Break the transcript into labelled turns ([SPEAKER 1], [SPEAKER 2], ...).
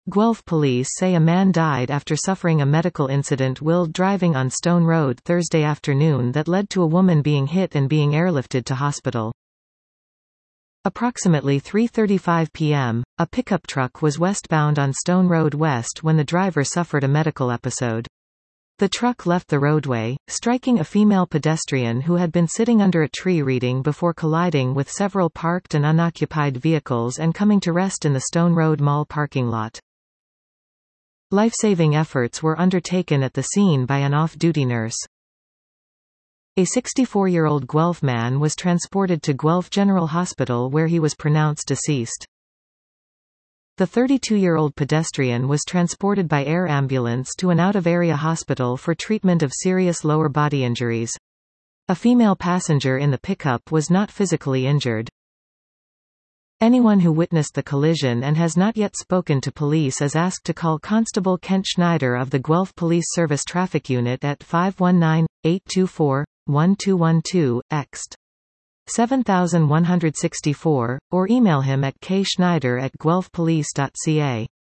[SPEAKER 1] Guelph police say a man died after suffering a medical incident while driving on Stone Road Thursday afternoon that led to a woman being hit and being airlifted to hospital. Approximately 3:35 p.m., a pickup truck was westbound on Stone Road West when the driver suffered a medical episode. The truck left the roadway, striking a female pedestrian who had been sitting under a tree reading before colliding with several parked and unoccupied vehicles and coming to rest in the Stone Road Mall parking lot. Life-saving efforts were undertaken at the scene by an off-duty nurse. A 64-year-old Guelph man was transported to Guelph General Hospital where he was pronounced deceased. The 32-year-old pedestrian was transported by air ambulance to an out-of-area hospital for treatment of serious lower body injuries. A female passenger in the pickup was not physically injured. Anyone who witnessed the collision and has not yet spoken to police is asked to call Constable Kent Schneider of the Guelph Police Service Traffic Unit at 519-824-1212, ext. 7164, or email him at kschneider@guelphpolice.ca.